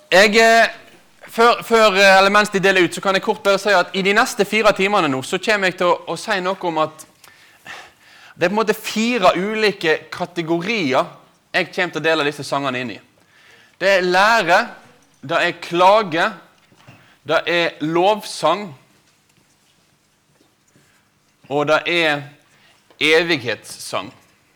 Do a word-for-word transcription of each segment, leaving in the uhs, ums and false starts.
Jeg, eh, før, før, eller mens de deler ut, så kan jeg kort bare si at i de neste fire timene nå, så kommer jeg til å, å si noe om at det er på en måte fire ulike kategorier jeg kommer til å dele disse sangene inn i. Det er lære, det er klage, det er lovsang, og det er evighetssang.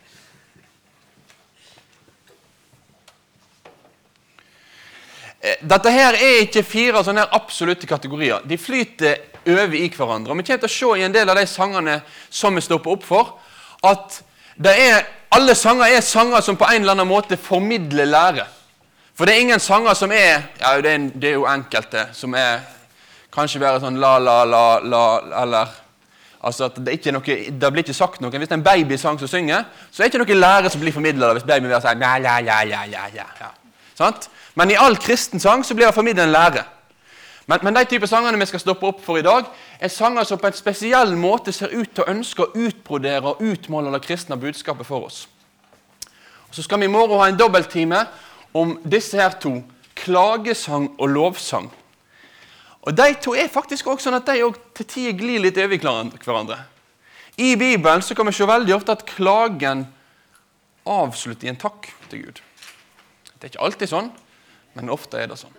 Dette her er ikke fire sånne her absolutte kategorier. De flyter over i hverandre. Og vi kommer til å se i en del av de sangene som vi stopper opp for, at det er, alle sanger er sanger som på en eller annen måte formidler lære. For det er ingen sanger som er, ja det er, det er jo enkelte, som er kanskje være sånn la la la la, eller altså at det, ikke er noe, det blir ikke sagt noe. Hvis det er en babysang som synger, så er det ikke noe lære som blir formidlet hvis babyen vil si ja, ja, ja, ja, ja, ja, ja. Sant? Men i all kristen sang så blir det formidlet en lære. Men, men de type sangene vi skal stoppe opp for i dag, er sanger som på en spesiell måte ser ut til å ønske å utbrodere og utmåle det kristne budskapet for oss. Og så skal vi i morgen ha en dobbelttime om disse her to, klagesang og lovsang. Og de to er faktisk også sånn at de også til tider glir litt over hverandre. I Bibelen så kan vi se veldig ofte at klagen avslutter i en takk til Gud. Det er ikke alltid sånn, men ofte er det sånn.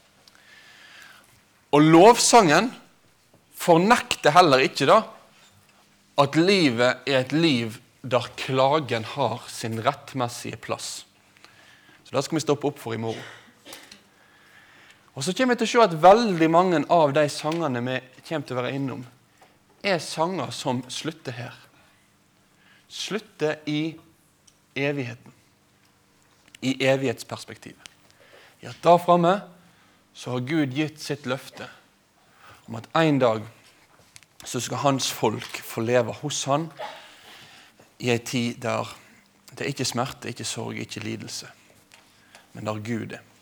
Og lovsangen fornekter heller ikke da at livet er et liv der klagen har sin rettmessige plass. Så det skal vi stoppe opp for i morgen. Og så kommer vi til å se at veldig mange av de sangene vi kommer til å være innom er sanger som slutter her. Slutter i evigheten. I evighetsperspektivet. I at der fremme så har Gud gitt sitt løfte om at en dag så skal hans folk få leve hos han i en tid der det er ikke smerte, ikke sorg, ikke lidelse, men der Gud er.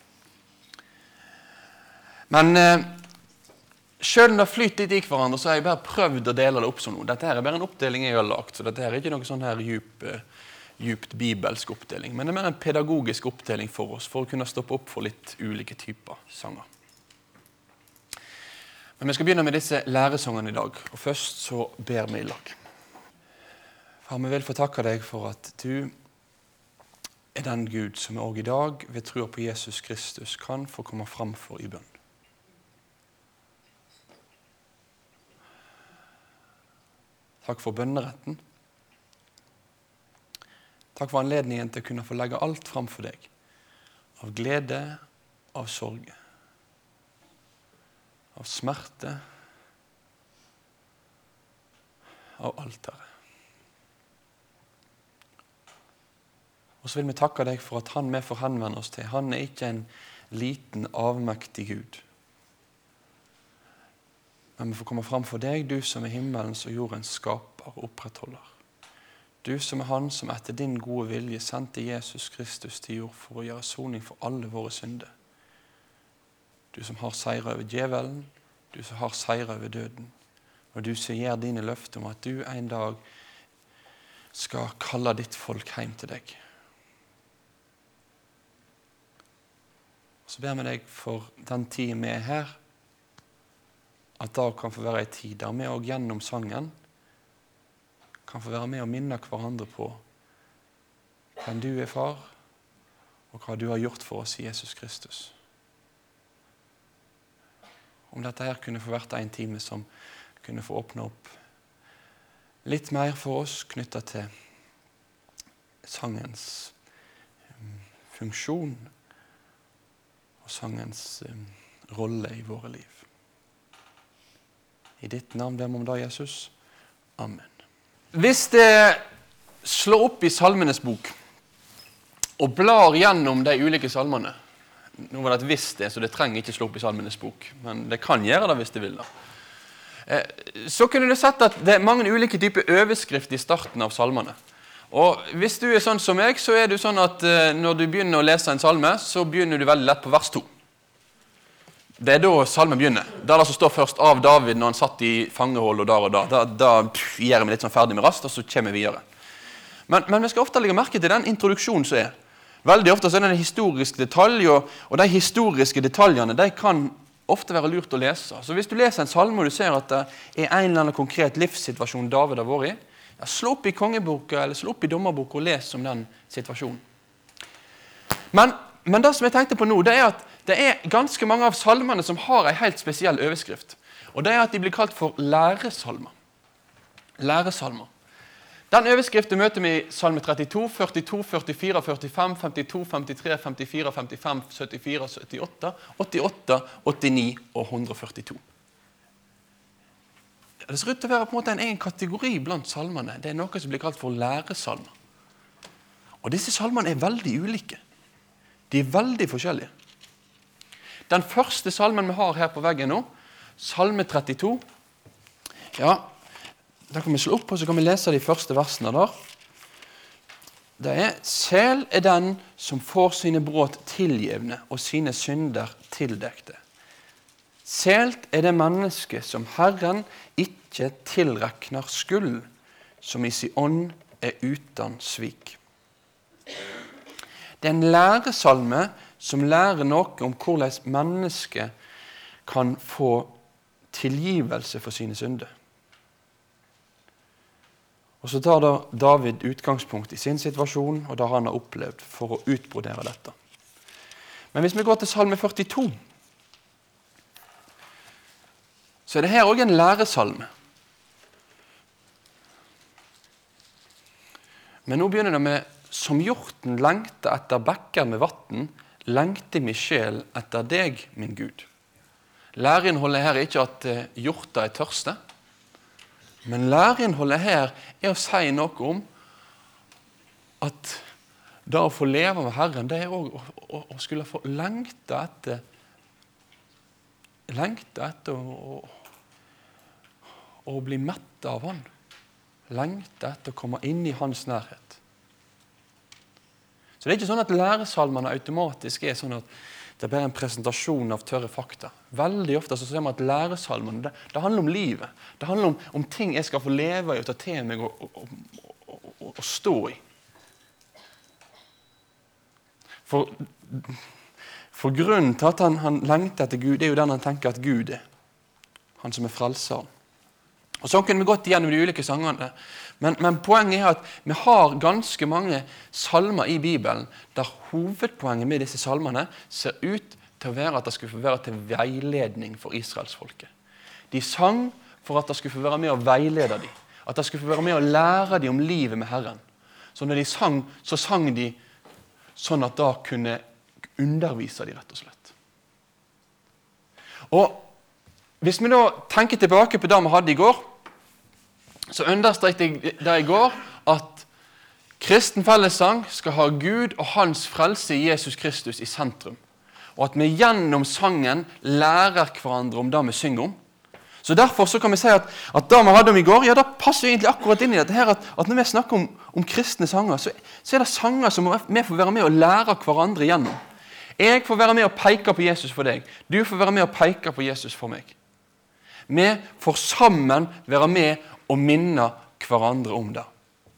Men eh, selv om det flyter litt i hverandre, så har jeg bare prøvd å dele det opp som noe. Dette her er bare en oppdeling jeg har lagt, så dette her er ikke noe sånn her djup, eh, djupt bibelsk oppdeling, men det er mer en pedagogisk oppdeling for oss, for å kunne stoppe opp for litt ulike typer sanger. Men vi skal begynne med disse læresangene i dag, og først så ber vi i lag. Far, vi vil få takke deg for at du er den Gud som også i dag ved tro på Jesus Kristus kan få komme fram for i bønn. Takk for bønneretten. Takk for anledningen til å kunne få legge alt fram for deg. Av glede, av sorg, av smerte, av alteret. Og så vil vi takke deg for at han vi får henvende oss til. Han er ikke en liten, avmektig Gud. Men vi får komme fram for deg, du som er himmelens og jordens skaper og opprettholder. Du som er han som etter din gode vilje sendte Jesus Kristus til jord for å gjøre soning for alle våre synder. Du som har seiret over djevelen, du som har seiret over døden. Og du som gir dine løfter om at du en dag skal kalle ditt folk hjem til deg. Så ber vi deg for den tiden vi er her, at det kan få være en tid der vi også gjennom sangen kan få være med og minne hverandre på hvem du er, far, og hva du har gjort for oss i Jesus Kristus. Om dette her kunne få vært en time som kunne få åpne opp litt mer for oss knyttet til sangens funksjon og sangens rolle i våre liv. I ditt navn ber vi om det, Jesus. Amen. Hvis det slår opp i salmenes bok og blar gjennom de ulike salmene, nå var det et visst det, så det trenger ikke slå opp i salmenes bok, men det kan gjøre det hvis det vil da. Så kunne du sett at det er mange ulike typer overskrift i starten av salmene. Og hvis du er sånn som meg, så er det sånn at når du begynner å lese en salme, så begynner du veldig lett på vers to. Det er da salmen begynner. Det er det som står først av David når han satt i fangehold og der og der. Da, da pff, gjør vi litt sånn ferdig med rast, og så kommer vi videre. Men, men vi skal ofte legge merke til den introduksjonen som er. Veldig ofte så er det en historisk detalj, og, og de historiske detaljene de kan ofte være lurt å lese. Så hvis du leser en salme og du ser at det er en eller annen konkret livssituasjon David har vært i, ja, slå opp i kongeboka eller slå opp i dommerboka og les om den situasjonen. Men, men det som jeg tenkte på nå, det er at det er ganske mange av salmene som har en helt spesiell overskrift. Og det er at de blir kalt for læresalmer. Læresalmer. Den overskriften møter vi i salme trettito, førtito, førtifire, førtifem, femtito, femtitre, femtifire, femtifem, syttifire, syttiåtte, åttiåtte, åttini og ett hundre og førtito. Det ser ut til å være på en måte en egen kategori blant salmene. Det er noe som blir kalt for læresalmer. Og disse salmene er veldig ulike. De er veldig forskjellige. Den første salmen vi har her på veggen nå, salme trettito, ja, da kan vi slå opp, og så kan vi lese de første versene der. Det er, «Sel er den som får sine brudd tilgivne og sine synder tildekte. Selt er det menneske som Herren ikke tilrekner skyld, som i sin ånd er uten svik.» Det er en læresalme som lærer noe om hvordan mennesket kan få tilgivelse for sine synder. Og så tar da David utgangspunkt i sin situasjon, og det han har opplevd for å utbrodere dette. Men hvis vi går til salme førtito, så er det her også en læresalme. Men nå begynner det med «Som hjorten lengte etter bekker med vatten, lengte min sjel etter deg, min Gud». Læreinnholdet her er ikke at hjorta er tørste, men læreinnholdet her er å si noe om at det å få leve med Herren, det er også å, å, å skulle få lengte etter, lengte etter å, å bli mett av Han. Lengte etter å komme inn i Hans nærhet. Så det er ikke sånn at læresalmene automatisk er sånn at det er bare en presentasjon av tørre fakta. Veldig ofte så ser man at læresalmene, det, det handler om livet. Det handler om, om ting jeg skal få leve i og ta til meg og, og, og, og, og stå i. For, for grunnen til at han, han lengter etter Gud, det er jo den han tenker at Gud er. Han som er frelseren. Og sånn kunne vi gått igjennom de ulike sangene. Men, men poenget er at vi har ganske mange salmer i Bibelen der hovedpoenget med disse salmene ser ut til å være at det skulle få være til veiledning for Israelsfolket. De sang for at det skulle få være med å veilede dem. At det skulle få være med å lære dem om livet med Herren. Så når de sang, så sang de sånn at det kunne undervise dem, rett og slett. Og hvis vi da tenker tilbake på det vi hadde i går, så understrekte jeg det i går at kristen fellessang skal ha Gud og hans frelse i Jesus Kristus i sentrum. Og at vi gjennom sangen lærer hverandre om det vi synger om. Så derfor så kan vi si at, at det vi hadde om i går, ja, det passer egentlig akkurat inn i dette her, at, at når vi snakker om, om kristne sanger, så, så er det sanger som vi får være med å lære hverandre gjennom. Jeg får være med å peke på Jesus for deg. Du får være med å peke på Jesus for meg. Vi får sammen være med og minne hverandre om det.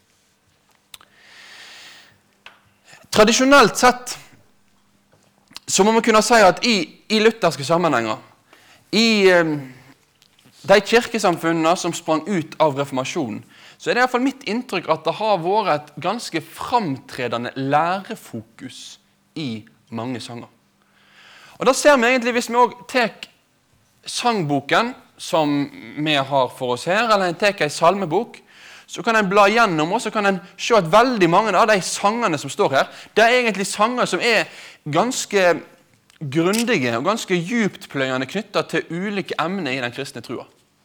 Tradisjonelt sett så må man kunne si at i, i lutherske sammenhenger, i eh, de kirkesamfunnene som sprang ut av reformasjonen, så er det i hvert fall mitt inntrykk at det har vært et ganske framtredende lærefokus i mange sanger. Og da ser vi egentlig, hvis vi også tek sangboken som vi har for oss her, eller en tek en salmebok, så kan en bla gjennom, og så kan en se at veldig mange av de sangene som står her, det er egentlig sanger som er ganske grundige og ganske djuptpløyende knyttet til ulike emner i den kristne trua.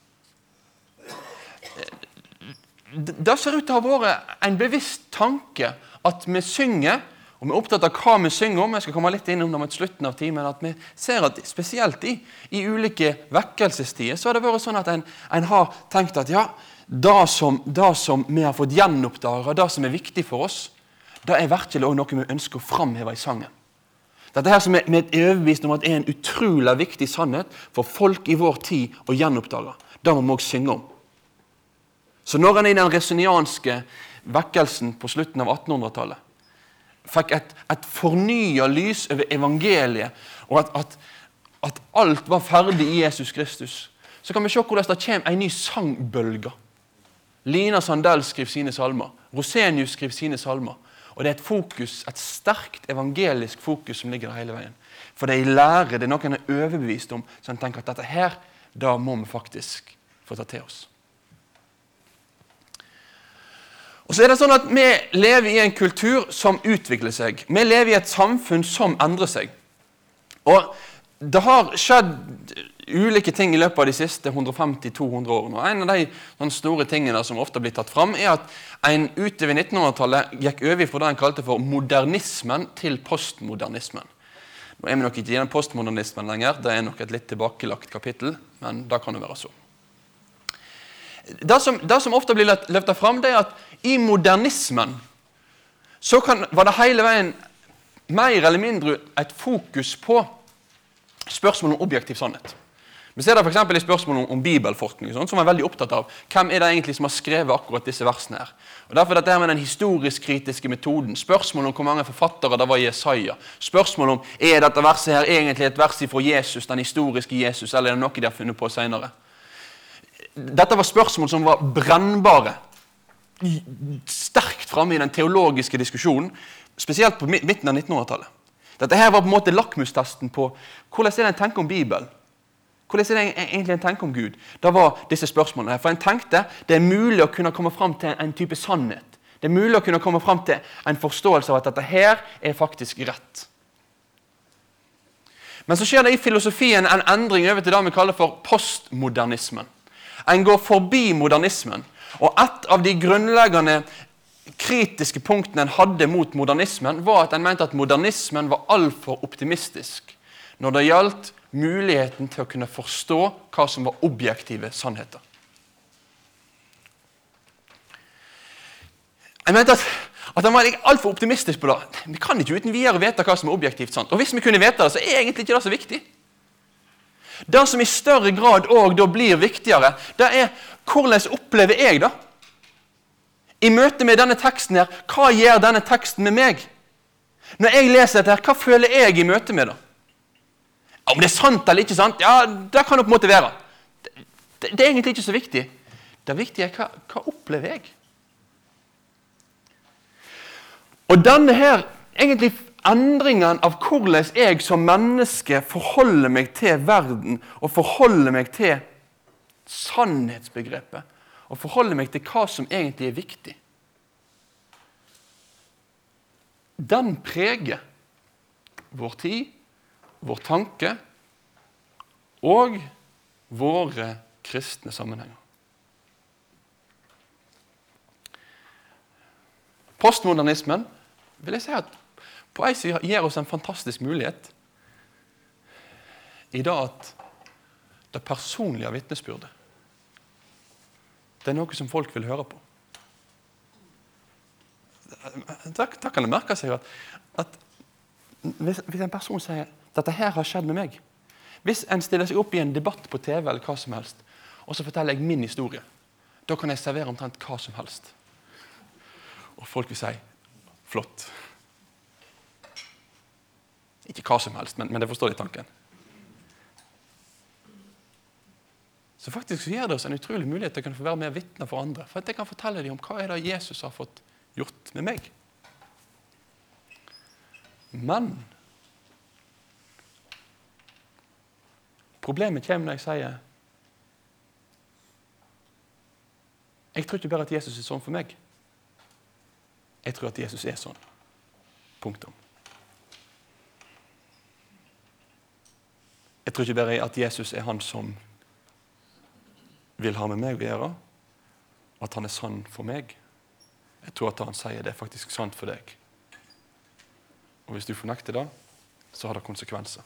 Det ser ut til å ha vært en bevisst tanke at vi synger, og vi er opptatt av hva vi synger om. Jeg skal komme litt innom det mot slutten av timen, at vi ser at spesielt i, i ulike vekkelsestider, så har det vært sånn at en, en har tenkt at ja, det som, det som vi har fått gjenoppdaget, det som er viktig for oss, det er virkelig også noe vi ønsker å framheve i sangen. Dette her som er, vi er overbevist om at er en utrolig viktig sannhet for folk i vår tid å gjenoppdage. Det må vi også synge om. Så når en i den resonianske vekkelsen på slutten av attenhundretallet fikk et, et fornyet lys over evangeliet, og at, at, at alt var ferdig i Jesus Kristus, så kan vi se hvordan det kommer en ny sangbølge. Lina Sandell skriver sine salmer, Rosenius skriver sine salmer, og det er et fokus, et sterkt evangelisk fokus som ligger der hele veien. For det er i lære, det er noen er overbevist om, så en tenker at dette her, da må vi faktisk få ta til oss. Og så er det sånn at vi lever i en kultur som utvikler seg. Vi lever i et samfunn som endrer seg. Og det har skjedd ulike ting i løpet av de siste hundre femti til to hundre årene. Og en av de, de store tingene som ofte blir tatt fram, er at en utover nittenhundretallet gikk over fra det en kalte for modernismen til postmodernismen. Nå er vi nok ikke i den postmodernismen lenger, det er nok et litt tilbakelagt kapittel, men da kan det være så. Det som, det som ofte blir løftet fram, det er at i modernismen så kan, var det hele veien mer eller mindre et fokus på spørsmål om objektiv sannhet. Vi ser det for eksempel i spørsmål om, om bibelforskning, sånn, som er veldig opptatt av hvem er det egentlig som har skrevet akkurat disse versene her. Og derfor dette med den historisk-kritiske metoden, spørsmål om hvor mange forfattere det var i Jesaja, spørsmål om er dette verset her egentlig et vers fra Jesus, den historiske Jesus, eller er det noe de har funnet på senere. Dette var spørsmål som var brennbare, sterkt fremme i den teologiske diskusjonen, spesielt på midten av nittenhundretallet. Dette her var på en måte lakmustesten på hvordan er det en tenker om Bibelen. Hvordan er det egentlig en tenker om Gud? Det var disse spørsmålene her. For en tenkte det er mulig å kunne komme frem til en type sannhet. Det er mulig å kunne komme frem til en forståelse av at dette her er faktisk rett. Men så skjer det i filosofien en endring over til det vi kaller for postmodernismen. En går forbi modernismen. Og et av de grunnleggende kritiske punktene en hadde mot modernismen var at en mente at modernismen var alt for optimistisk når det gjaldt muligheten til å kunne forstå hva som var objektive sannheter. Jeg mente at, at han var alt for optimistisk på det. Vi kan ikke uten videre vite hva som er objektivt sant. Og hvis vi kunne vite det, så er egentlig ikke det så viktig. Det som i større grad også da blir viktigere, det er hvordan opplever jeg det? I møte med denne teksten her, hva gjør denne teksten med meg? Når jeg leser dette her, hva føler jeg i møte med det? Om det er sant eller ikke sant, ja, det kan det på en måte være. Det, det, det er egentlig ikke så viktig. Det viktige er hva, hva opplever jeg? Og denne her, egentlig endringen av hvordan jeg som menneske forholder meg til verden, og forholder meg til sannhetsbegrepet, og forholder meg til hva som egentlig er viktig. Den preger vår tid, vår tanke og våre kristne sammenhenger. Postmodernismen vil jeg si at på en side gir oss en fantastisk mulighet i det at det personlige vitnesbyrdet det er noe som folk vil høre på. Da, da kan det merke seg at, at hvis, hvis en person sier dette her har skjedd med meg, hvis en stiller seg opp i en debatt på T V eller hva som helst, og så forteller jeg min historie, da kan jeg servere omtrent hva som helst. Og folk vil si, flott. Ikke hva som helst, men, men det forstår de tanken. Så faktisk gir det oss en utrolig mulighet til å kunne få være med vitner for andre. For at jeg kan fortelle dem om hva er det Jesus har fått gjort med meg. Men problemet kommer når jeg sier jeg tror ikke bare at Jesus er sånn for meg. Jeg tror at Jesus er sånn. Punktum. Jeg tror ikke bare at Jesus er han som vil ha med meg å gjøre, at han er sann for meg. Jeg tror at han sier det er faktisk sant for deg. Og hvis du fornekter det, så har det konsekvenser.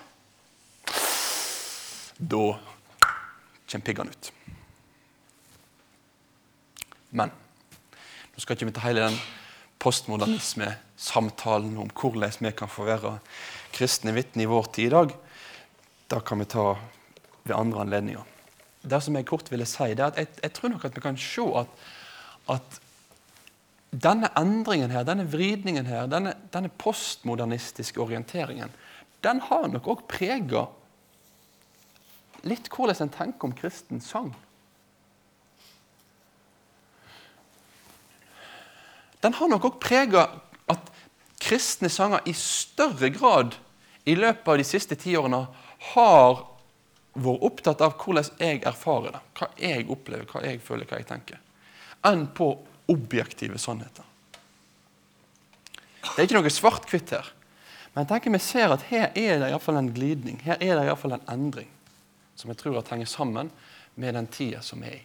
Da kommer piggene ut. Men, nå skal ikke vi ta hele den postmodernisme-samtalen om hvordan vi kan få være kristne vitner i vår tid i dag. Da kan vi ta ved andre anledninger. Det som jeg kort ville si, det er at jeg, jeg tror nok at vi kan se at, at denne endringen her, denne vridningen her, denne, denne postmodernistiske orienteringen, den har nok også preget litt hvordan en tenker om kristen sang. Den har nok også preget at kristne sanger i større grad i løpet av de siste ti årene har vært opptatt av hvordan jeg erfarer det, hva jeg opplever, hva jeg føler, hva jeg tenker, enn på objektive sannheter. Det er ikke noe svart-hvitt her, men jeg tenker vi ser at her er det i hvert fall en glidning, her er det i hvert fall en endring, som jeg tror at henger sammen med den tiden som er i.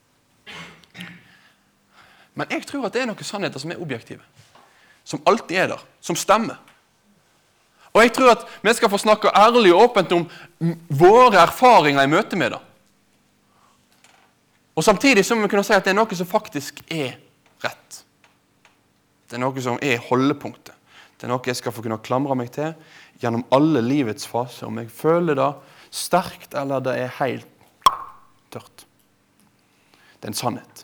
Men jeg tror at det er noen sannheter som er objektive, som alltid er der, som stemmer. Og jeg tror at vi skal få snakke ærlig og åpent om våre erfaringer i møte med det. Og samtidig så må vi kunne si at det er noe som faktisk er rett. Det er noe som er holdepunktet. Det er noe jeg skal få kunne klamre meg til gjennom alle livets faser, om jeg føler det sterkt eller det er helt tørt. Det er en sannhet.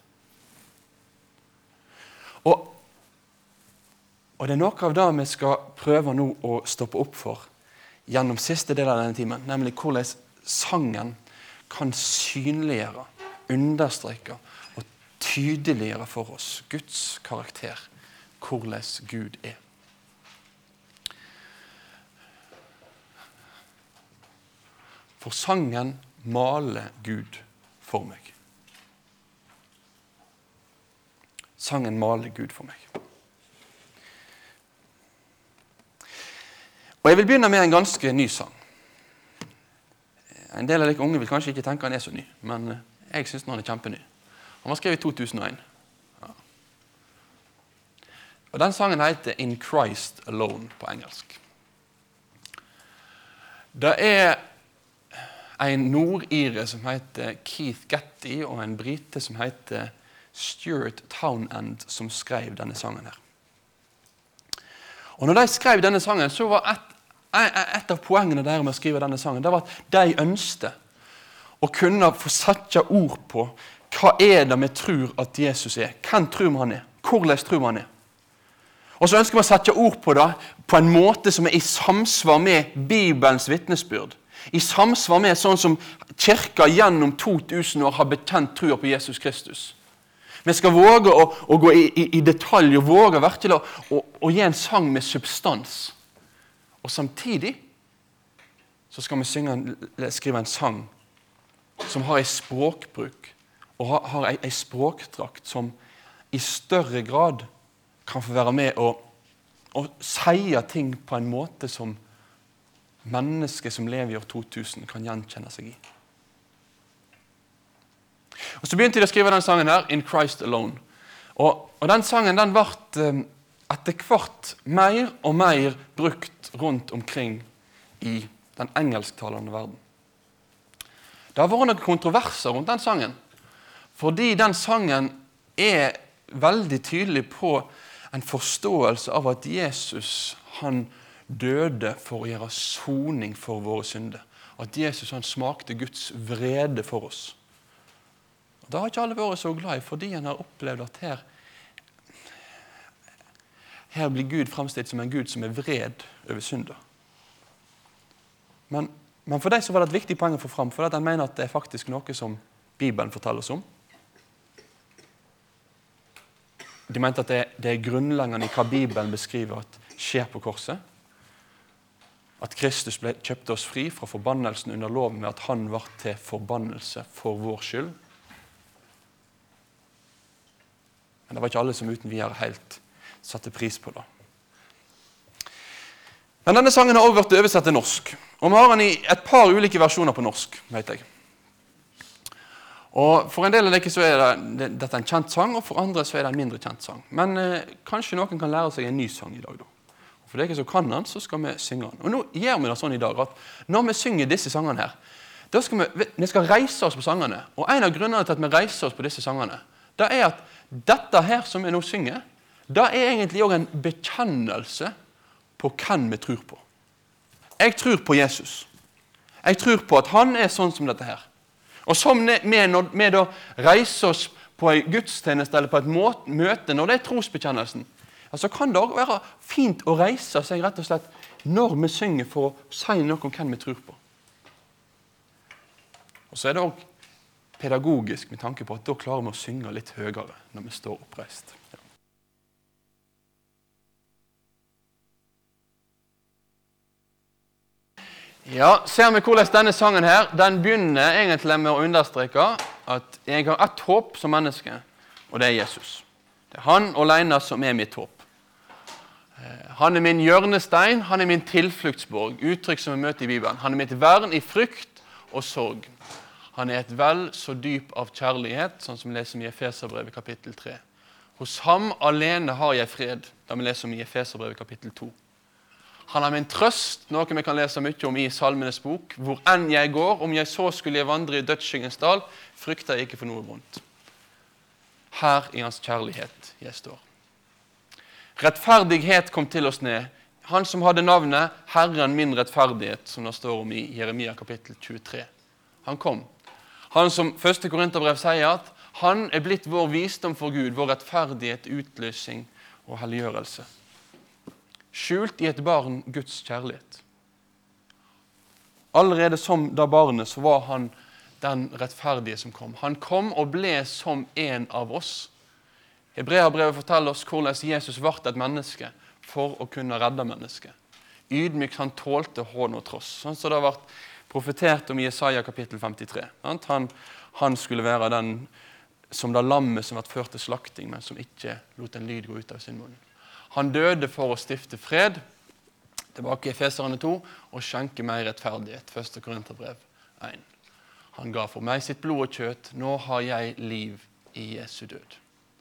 Og, og det er noe av det vi skal prøve nå å stoppe opp for gjennom siste del av denne timen, nemlig hvordan sangen kan synliggjøre, understreke og tydeliggjøre for oss Guds karakter, hvordan Gud er. For sangen maler Gud for meg. Sangen maler Gud for meg. Og jeg vil begynne med en ganske ny sang. En del av de unge vil kanskje ikke tenke han er så ny, men jeg synes han er kjempeny. Han var skrevet i to tusen og en. Ja. Og den sangen heter In Christ Alone på engelsk. Det er en nordire som heter Keith Getty og en brite som heter Stuart Townend som skrev denne sangen her. Og når de skrev denne sangen, så var et, et av poengene der med å skrive denne sangen, det var at de ønsket å kunne få sette ord på hva er det vi tror at Jesus er. Hvem tror vi han er? Hvordan tror vi han er? Og så ønsker vi å sette ord på det på en måte som er i samsvar med Bibelens vitnesbyrd. I samsvar med sånn som kirka gjennom to tusen år har bekjent trua på Jesus Kristus. Vi skal våge å, å gå i, i, i detalj og våge virkelig å, å, å gi en sang med substans. Og samtidig så skal vi synge en, skrive en sang som har en språkbruk og har, har en, en språkdrakt som i større grad kan få være med å, å si ting på en måte som mennesker som lever i år to tusen kan gjenkjenne seg i. Og så begynte de å skrive den sangen her, In Christ Alone. Og, og den sangen den ble um, etter hvert mer og mer brukt rundt omkring i den engelsktalende verden. Det har vært noen kontroverser rundt den sangen, fordi den sangen er veldig tydelig på en forståelse av at Jesus, han døde for å gjøre soning for våre synder. At Jesus, han smakte Guds vrede for oss. Og det har ikke alle vært så glad i, fordi han har opplevd at her, her blir Gud fremstilt som en Gud som er vred over synder. Men, men for deg så var det et viktig poeng å få fram, for at han mener at det er faktisk noe som Bibelen forteller oss om. De mente at det, det er grunnleggende i hva Bibelen beskriver at skjer på korset. At Kristus ble kjøpt oss fri fra forbannelsen under loven med at han var til forbannelse for vår skyld. Men det var ikke alle som uten videre helt satte pris på det. Men denne sangen har også vært oversett til norsk. Og vi har den i et par ulike versjoner på norsk, vet jeg. Og for en del av dere så er det, det, dette en kjent sang, og for andre så er det en mindre kjent sang. Men eh, kanskje noen kan lære seg en ny sang i dag da. Og for dere som kan den, så skal vi synge den. Og nå gjør vi det sånn i dag at når vi synger disse sangene her, da skal vi, vi skal reise oss på sangene. Og en av grunnene til at vi reiser oss på disse sangene, det er at dette her som vi nå synger, det er egentlig også en bekjennelse på hvem vi tror på. Jeg tror på Jesus. Jeg tror på at han er sånn som dette her. Og som vi, når vi da reiser oss på en gudstjeneste eller på et møte, når det er trosbekjennelsen, så kan det også være fint å reise seg rett og slett når vi synger for å si noe om hvem vi tror på. Og så er det også pedagogisk med tanke på at da klarer vi å synge litt høyere når vi står oppreist. Ja. Ja, ser vi hvordan denne sangen her, den begynner egentlig med å understreke at jeg har ett håp som menneske, og det er Jesus. Det er han alene som er mitt håp. Han er min hjørnestein, han er min tilfluktsborg, uttrykk som vi møter i Bibelen. Han er mitt vern i frykt og sorg. Han er et vel så dyp av kjærlighet, sånn som vi leser om i Efeserbrevet kapittel tre. Hos ham alene har jeg fred, da vi leser om i Efeserbrevet kapittel to. Han er min trøst, noe vi kan lese mye om i Salmenes bok. Hvor enn jeg går, om jeg så skulle jeg vandre i dødsskyggens dal, frykter jeg ikke for noe vondt. Her i hans kjærlighet jeg står. Rettferdighet kom til oss ned. Han som hadde navnet Herren min rettferdighet, som det står om i Jeremia kapittel tjuetre. Han kom. Han som første Korinterbrev sier at han er blitt vår visdom for Gud, vår rettferdighet, utløsning og helliggjørelse. Skjult i et barn Guds kjærlighet. Allerede som da barnet så var han den rettferdige som kom. Han kom og ble som en av oss. Hebreabrevet forteller oss hvordan Jesus ble et menneske for å kunne redde mennesket. Ydmykt han tålte hån og tross. Sånn som det har vært profetert om i Jesaja kapittel femtitre. Han, han skulle være den som det lammet som ble ført til slakting, men som ikke lot en lyd gå ut av sin munn. Han døde for å stifte fred, tilbake i Efeserne to, og skjenke meg rettferdighet, første Korinterbrev én. Han ga for meg sitt blod og kjøtt, nå har jeg liv i Jesu død.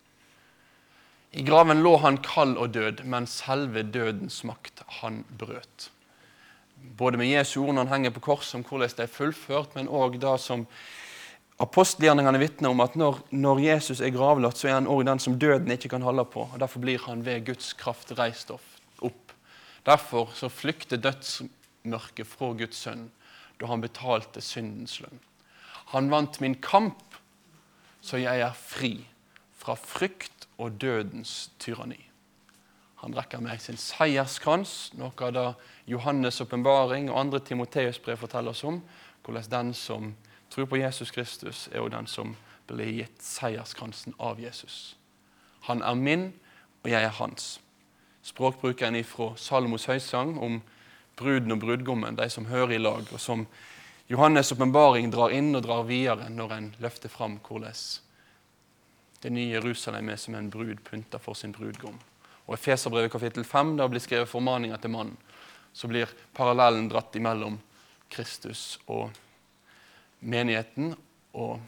I graven lå han kald og død, men selve dødens makt han brøt. Både med Jesu ord når han henger på korset om hvordan det er fullført, men også da som apostelgjerningene vitner om at når, når Jesus er gravlagt, så er han også den som døden ikke kan holde på, og derfor blir han ved Guds kraft reist opp. Derfor så flykter dødsmørket fra Guds sønn, da han betalte syndens lønn. Han vant min kamp, så jeg er fri fra frykt og dødens tyranni. Han rekker meg sin seierskrans, noe av det Johannes' åpenbaring og andre Timoteus brev forteller oss om, hvordan den som tror på Jesus Kristus er jo den som blir gitt seierskransen av Jesus. Han er min, og jeg er hans. Språkbrukeren fra Salomos høysang om bruden og brudgommen, de som hører i lag, og som Johannes' åpenbaring drar inn og drar videre når en løfter fram hvordan det nye Jerusalem er som en brud pynter for sin brudgom. Og i Efeserbrevet kapittel fem, da blir skrevet formaninger til mannen, så blir parallellen dratt imellom Kristus og menigheten, og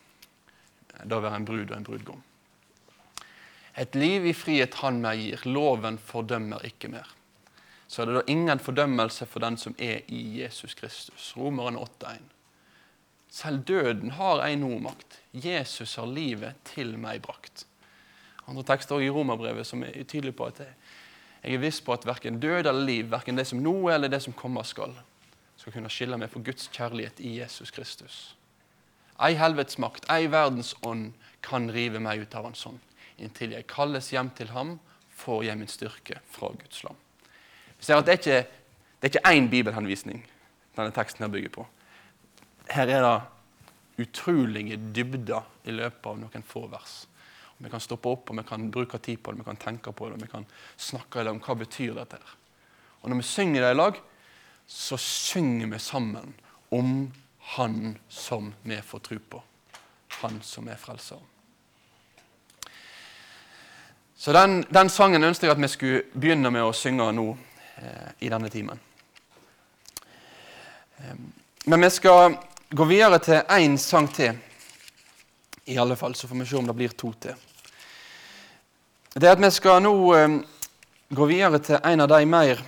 da være en brud og en brudgom. Et liv i frihet han meg gir, loven fordømmer ikke mer. Så er det da ingen fordømmelse for den som er i Jesus Kristus. Romerne åtte én. Selv døden har ei noe makt. Jesus har livet til meg brakt. Andre tekster i Romerbrevet som er tydelig på at jeg, jeg er viss på at hverken død eller liv, hverken det som nå eller det som kommer skal, skal kunne skille meg for Guds kjærlighet i Jesus Kristus. Ei helvets makt, ei verdens ånd kan rive meg ut av hans ånd. Inntil jeg kalles hjem til ham, får jeg min styrke fra Guds lam. Vi ser at det er ikke, det er ikke én bibelhenvisning denne teksten her bygger på. Her er det utrolige dybder i løpet av noen få vers. Vi kan stoppe opp, og vi kan bruke tid på det, vi kan tenke på det, og vi kan snakke om hva betyr dette her. Og når vi synger det i lag, så synger vi sammen om han som vi får tro på. Han som er frelser. Så den, den sangen ønsker jeg at vi skulle begynne med å synge nå eh, i denne timen. Eh, men vi skal gå videre til en sang til, i alle fall, så får vi se om det blir to til. Det er at vi skal nå eh, gå videre til en av de mer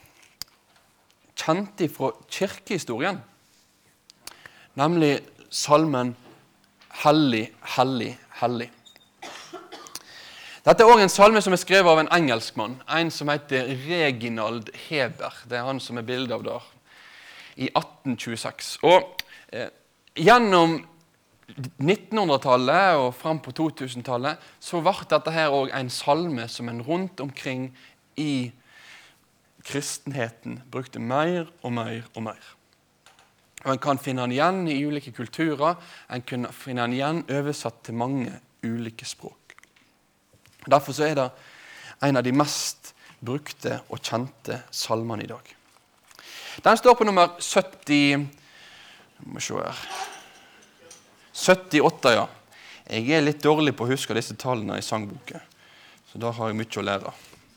kjente fra kirkehistorien, nemlig salmen Hellig, hellig, hellig. Dette er også en salme som er skrevet av en engelskmann, en som heter Reginald Heber. Det er han som er bildet av der, i atten tjueseks. Og eh, gjennom nittenhundretallet og frem på totusentallet, så var dette her også en salme som en rundt omkring i kristenheten brukte mer og mer og mer. Og en kan finne den igjen i ulike kulturer, en kan finne den igjen oversatt til mange ulike språk. Derfor så er det en av de mest brukte og kjente salmene i dag. Den står på nummer sytti, må vi se her, syttiåtte, ja. Jeg er litt dårlig på å huske disse tallene i sangboken, så da har jeg mye å lære.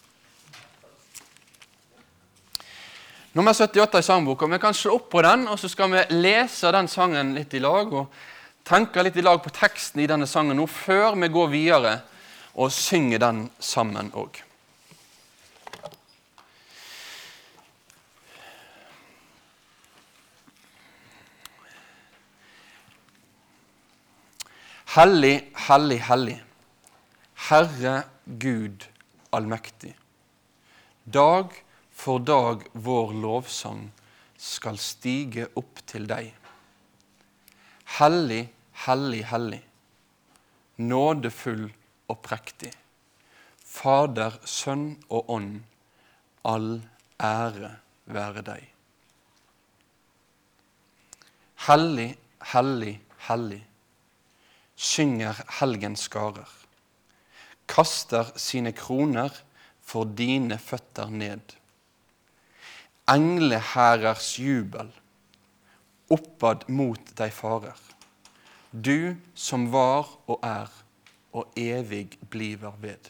Nummer syttiåtte i sangboken, vi kan slå opp på den, og så skal vi lese den sangen litt i lag, og tenke litt i lag på teksten i denne sangen nå, før vi går videre og synger den sammen også. Hellig, hellig, hellig, Herre Gud allmektig. Dag for dag vår lovsang skal stige opp til deg. Hellig, hellig, hellig, nådefull og prektig. Fader, Sønn og Ånd, all ære være deg. Hellig, hellig, hellig, synger helgens skarer, kaster sine kroner for dine føtter ned. Englehærers jubel, oppad mot deg farer, du som var og er, og evig bliver ved.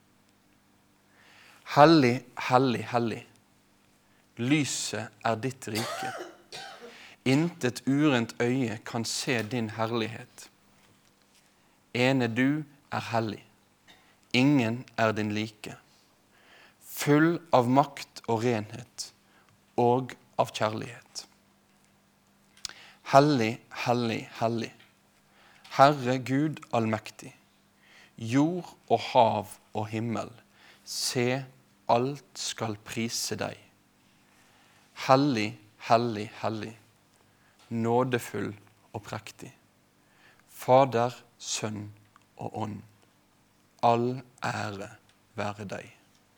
Hellig, hellig, hellig, lyset er ditt rike. Intet urent øye kan se din herlighet. Ene du er hellig, ingen er din like, full av makt og renhet, og av kjærlighet. Hellig, hellig, hellig, Herre Gud allmektig, jord og hav og himmel, se, alt skal prise deg. Hellig, hellig, hellig, nådefull og prektig, Fader, Sønn og Ånd, all ære være deg.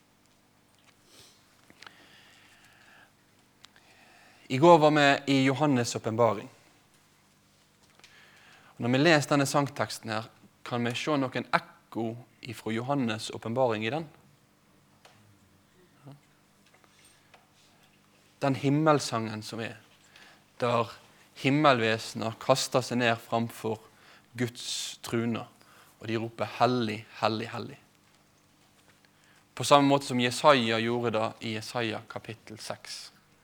I går var vi i Johannes åpenbaring. Når vi leser denne sangteksten her, kan vi se noen ekko fra Johannes åpenbaring i den. Den himmelsangen som er, der himmelvesener kaster seg ned framfor Guds trune, og de roper hellig, hellig, hellig. På samme måte som Jesaja gjorde det i Jesaja kapittel seks.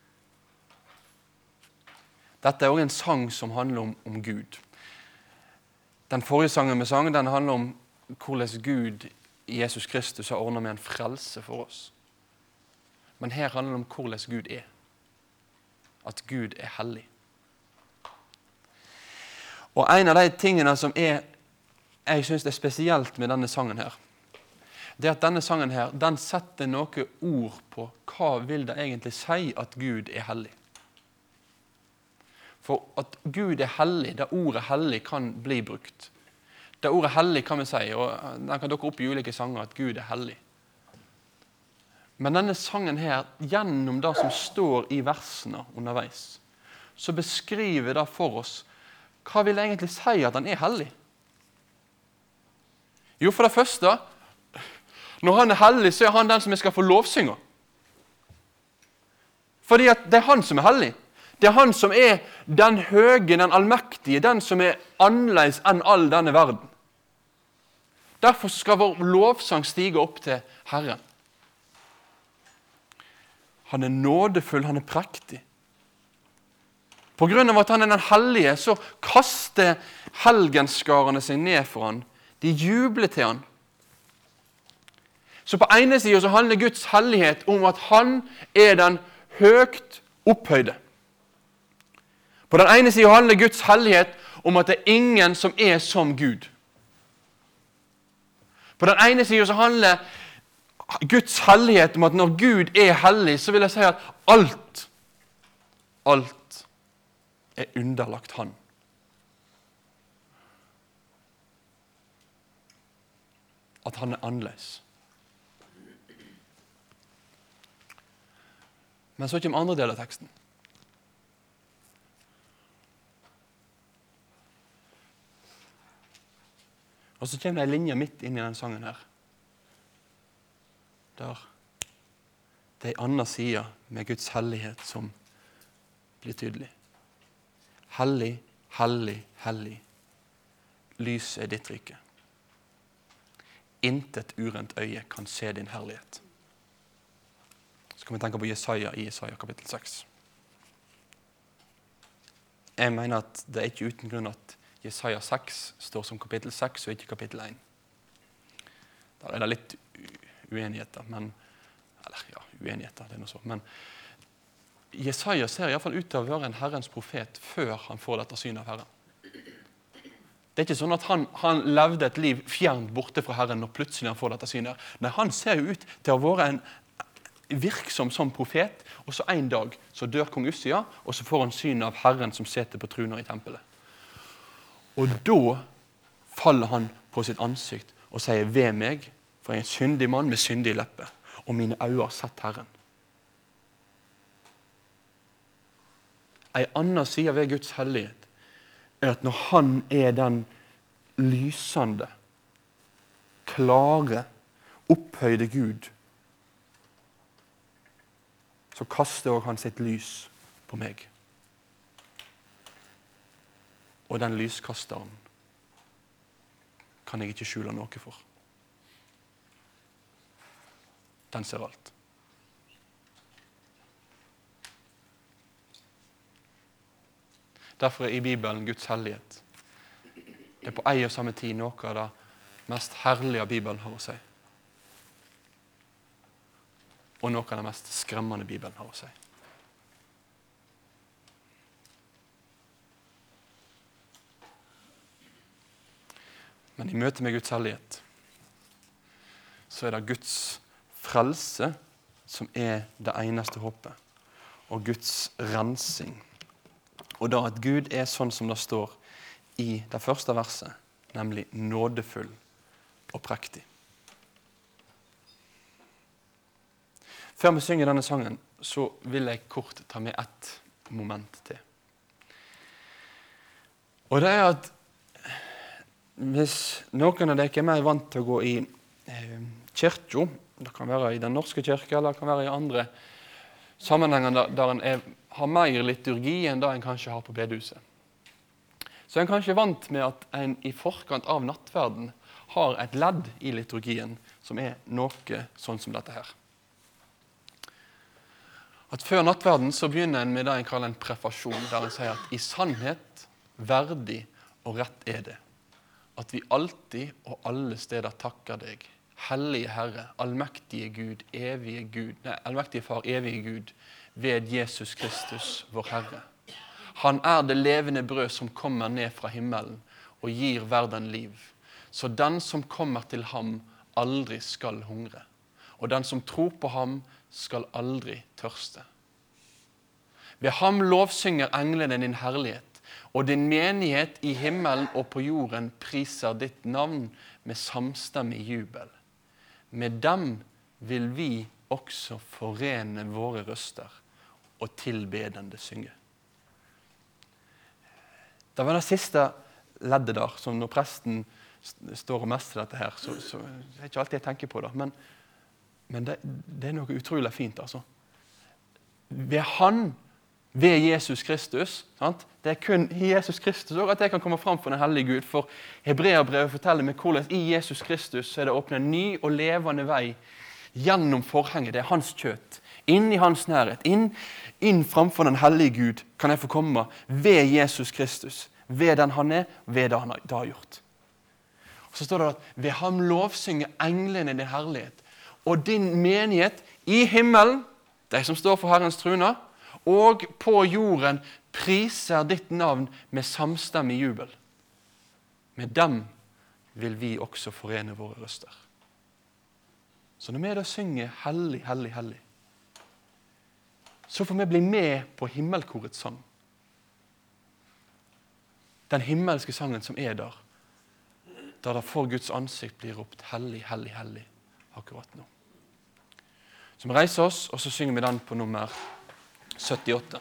Dette er også en sang som handler om, om Gud. Den forrige sangen vi sang, den handler om hvordan Gud, Jesus Kristus, har ordnet med en frelse for oss. Men her handler det om hvordan Gud er. At Gud er hellig. Og en av de tingene som er, jeg synes er spesielt med denne sangen her, det er at denne sangen her, den setter noen ord på hva vil det egentlig si at Gud er hellig. For at Gud er hellig, det ordet hellig kan bli brukt. Det ordet hellig kan vi si, og den kan dukke opp i ulike sanger, at Gud er hellig. Men denne sangen her, gjennom det som står i versene underveis, så beskriver det for oss hva vil det egentlig si at han er hellig? Jo, for det første, når han er hellig, så er han den som jeg skal få lovsynge. Fordi at det er han som er hellig. Det er han som er den høye, den allmektige, den som er annerledes enn all denne verden. Derfor skal vår lovsang stige opp til Herren. Han er nådefull, han er prektig. På grunn av at han er den hellige, så kaster helgenskarene seg ned for han. De jubler til han. Så på ene siden så handler Guds hellighet om at han er den høyt opphøyde. På den ene siden handler Guds hellighet om at det er ingen som er som Gud. På den ene siden så handler Guds hellighet om at når Gud er hellig, så vil jeg si at alt, alt er underlagt han. at han er annerledes. Men så kommer andre del av teksten. Og så kommer det en linje midt inn i den sangen her. Der det er en annen side med Guds hellighet som blir tydelig. Hellig, hellig, hellig. Lys er ditt rike. Intet urent øye kan se din herlighet. Så kan vi tenke på Jesaja i Jesaja kapittel seks. Jeg mener at det er ikke uten grunn at Jesaja seks står som kapittel seks og ikke kapittel én. Der er det litt uenigheter, men, eller ja, uenigheter, det er noe så. Men Jesaja ser i hvert fall ut til å være en Herrens profet før han får dette synet av Herren. Det er ikke sånn at han, han levde et liv fjernt borte fra Herren når plutselig han får dette synet. Nei, han ser jo ut til å være en virksom som profet, og så en dag så dør kong Ussia, og så får han synet av Herren som sitter på tronen i tempelet. Og da faller han på sitt ansikt og sier, ved meg, for jeg er en syndig mann med syndig leppe, og mine øyne har sett Herren. En annen side ved Guds hellighet er at når han er den lysende, klare, opphøyde Gud, så kaster også han sitt lys på meg. Og den lyskasteren kan jeg ikke skjule noe for. Den ser alt. Derfor er i Bibelen Guds hellighet. Det er på en og samme tid noe av det mest herlige Bibelen har å si. Og noe av det mest skremmende Bibelen har å si. Men i møte med Guds hellighet, så er det Guds frelse som er det eneste håpet. Og Guds rensing. Og da at Gud er sånn som det står i det første verset, nemlig nådefull og prektig. Før vi synger denne sangen, så vil jeg kort ta med ett moment til. Og det er at hvis noen av dere er mer vant til å gå i eh, kirka, det kan være i den norske kirka, eller det kan være i andre sammenhenger der, der en er, har mer liturgi enn det en kanskje har på bedehuset. Så en kanskje er vant med at en i forkant av nattverden har et ledd i liturgien som er noe sånn som dette her. At før nattverden så begynner en med det en kaller en prefasjon, der en sier at i sannhet, verdig og rett er det, at vi alltid og alle steder takker deg, hellige Herre, allmektige Gud, evige Gud, nei, allmektige Far, evige Gud, ved Jesus Kristus, vår Herre. Han er det levende brød som kommer ned fra himmelen og gir verden liv. Så den som kommer til ham aldri skal hungre. Og den som tror på ham skal aldri tørste. Ved ham lovsynger englene din herlighet, og din menighet i himmelen og på jorden priser ditt navn med samstemmig jubel. Med dem vil vi også forene våre røster og tilbedende synge. Det var det siste leddet der, som når presten står og mestrer dette her, så, så det er ikke alltid jeg tenker på det, men, men det, det er noe utrolig fint, altså. Ved han, ved Jesus Kristus, sant? Det er kun i Jesus Kristus også at jeg kan komme fram for den hellige Gud, for Hebreerbrevet forteller meg hvordan i Jesus Kristus er det åpnet en ny og levende vei gjennom forhenget, det er hans kjøtt, inn i hans nærhet, inn, inn framfor den hellige Gud kan jeg få komme ved Jesus Kristus, ved den han er, ved det han har, det har gjort. Og så står det at ved ham lovsynger englene din herlighet, og din menighet i himmelen, de som står for Herrens trona, og på jorden priser ditt navn med samstemmig jubel. Med dem vil vi også forene våre røster. Så når vi da synger hellig, hellig, hellig, så får vi bli med på himmelkorets sang. Den himmelske sangen som er der, der det for Guds ansikt blir ropt hellig, hellig, hellig akkurat nå. Så vi reiser oss, og så synger vi den på nummer syttiåtte.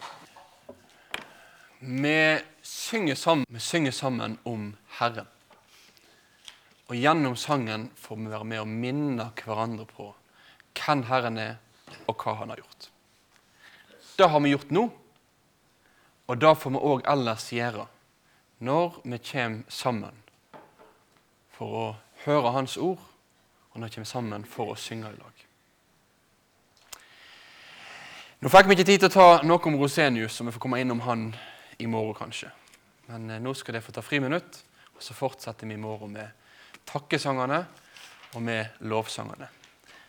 Vi synger sammen, vi synger sammen om Herren. Og gjennom sangen får vi være med og minne hverandre på hvem Herren er, og hva han har gjort. Det har vi gjort nå, og det får vi også ellers gjøre når vi kommer sammen for å høre hans ord, og når vi kommer sammen for å synge i lag. Nå fikk vi ikke tid til å ta noe om Rosenius, så vi får komme innom han i morgen kanskje. Men eh, nå skal jeg få ta friminutt, og så fortsetter vi i morgen med takkesangene og med lovsangene.